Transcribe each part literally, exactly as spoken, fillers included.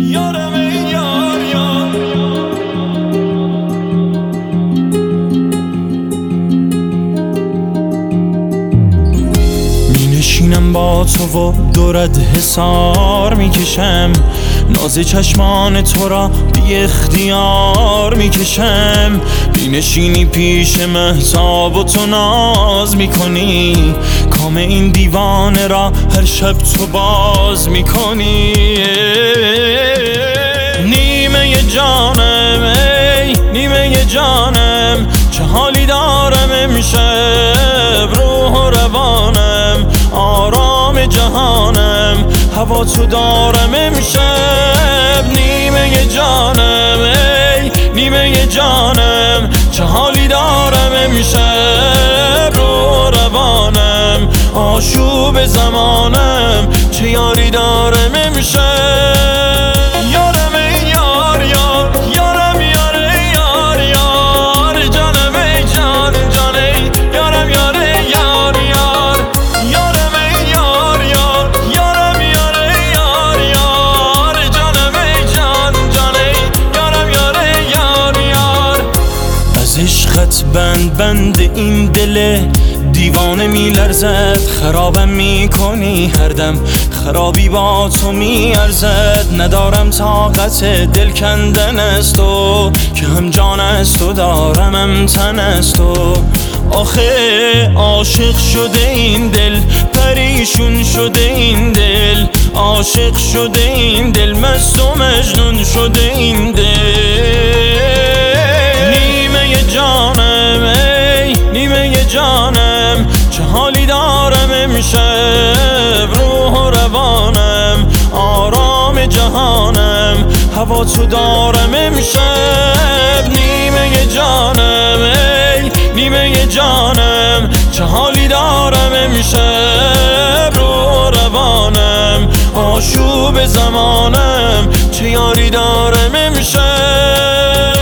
یارم ای یار یار می نشینم با تو و دورت حسار میکشم، ناز چشمان تو را بی اختیار میکشم. می نشینی پیش مهتاب و تو ناز میکنی، کام این دیوانه را هر شب تو باز میکنی. نیمه جانم ای نیمه جانم، چه حالی دارم امشب، روح و روانم آرام جهانم، هوا تو دارم امشب. نیمه جانم ای نیمه جانم، چه حالی دارم امشب، روح و روانم آشوب زمانم، چه یاری دارم امشب. یارم ای یار یار یارم یار ای یار یار، جانم ای جان جان ای یارم یار ای یار یار. یارم ای یار یار یارم یار ای یار یار، جانم ای جان جان ای یارم یار ای یار یار. از عشقت بند بند این دل دیوانه می لرزد، خرابم می کنی هر دم، خرابی با تو می ارزد. ندارم طاقت دل کندن از تو، که هم جان از تو دارم هم تن از تو. آخه عاشق شده این دل، پریشون شده این دل، عاشق شده این دل، مست و مجنون شده این دل. نیمه جانم ای نیمه جانم، چه حالی دارم امشب، روح و روانم آرام جهانم، هوا تو دارم امشب. نیمه جانم ای نیمه جانم، چه حالی دارم امشب، روح و روانم آشوب زمانم، چه یاری دارم امشب.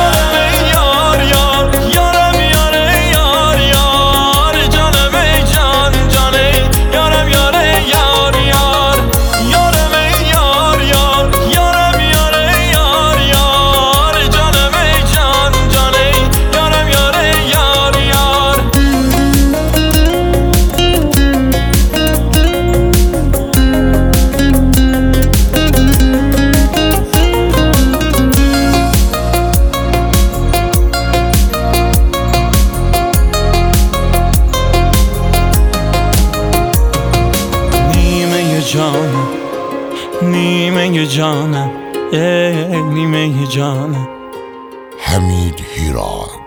جانم نیمه جانم ای نیمه جانم. حمید هیراد.